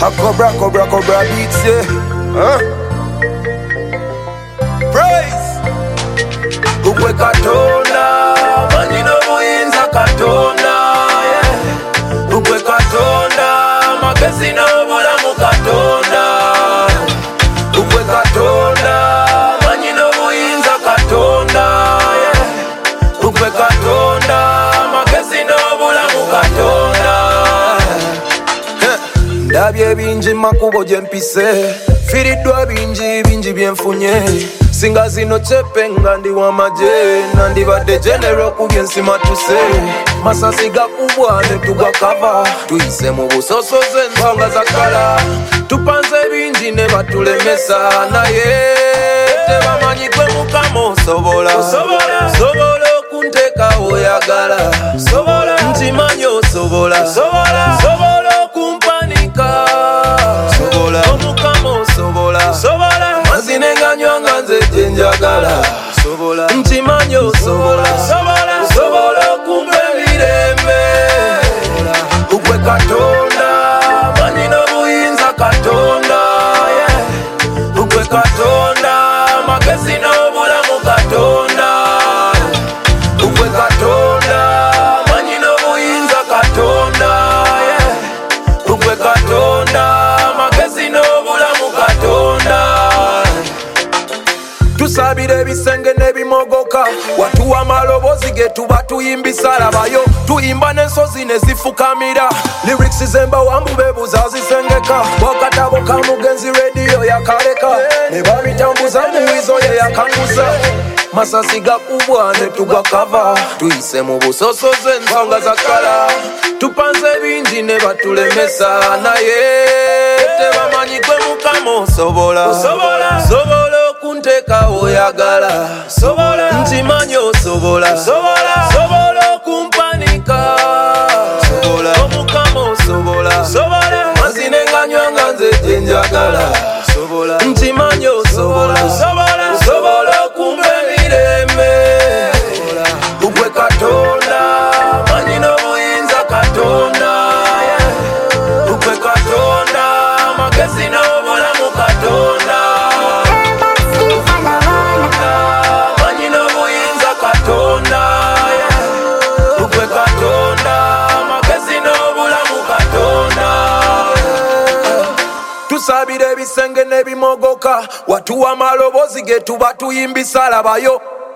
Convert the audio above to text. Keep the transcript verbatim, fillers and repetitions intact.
A cobra, cobra, cobra beats, yeah. Huh? Praise. Ukwe katonda, manyino buyinza katonda, yeah. Ukwe katonda, magezi n'obulamu katonda. Ukwe katonda, manyino buyinza katonda, yeah. Ukwe katonda, magezi n'obulamu katonda. Ndabye bingi makubo gye mpise, firiddwa bingi bingi byenfunye. Singa zino cepe nga ndi w'amagye, nandibadde genero ku byensimatuse. Masasi gakubwa ne tugakava, tuyise mu busosoze ensonga za kala. Tupanze bingi ne batulemesa, naye tebamanyi gwe Mukama osobola. Sobola okunteeka oyagala, nkimanyi osobola. Sobola okumpanika, Omukama osobola. Mazine nganywa nga nze gye njagala, nkimanyi osobola. Sobola okumpa emirembe. Ukwe katonda, manyina obuyinza katonda, yeah. Ukwe katonda, magezi n'obulamu katonda. Ukwe katonda, manyina obuyinza katonda, yeah. Ukwe katonda, magezi n'obulamu katonda. Tusabire ebisenge n'ebimogoka, watuwa amalobozi ge tuba tuyimbisa, labayo tuyimba n'ensozi ne zifukamira. Lyrics z'embawambu bebuza zisengeka, wakatabo ka mugenzi radio yakaleka, ne babitambuza muwizo ye yakanguza. Masasi gakubwa ne tugakava, tuyise mu busosoze ensonga za kala. Tupanze bingi ne batulemesa, naye tebamanyi gwe Mukama osobola. Sobola okunteeka oyagala, nkimanyi osobola. Sobola okumpanika, Omukama osobola. Mazine nganywa nga nze gye njagala, nkimanyi osobola. Sobola okumpa emirembe. Ukwe katonda, manyina obuyinza katonda, yeah. Ukwe katonda, magezi n'obulamu katonda. Manyina obuyinza katonda, yeah. Ukwe katonda, magezi n'obulamu katonda. Tusabire ebisenge n'ebimogoka, watuwa amalobozi ge tuba tuyimbisa, labayo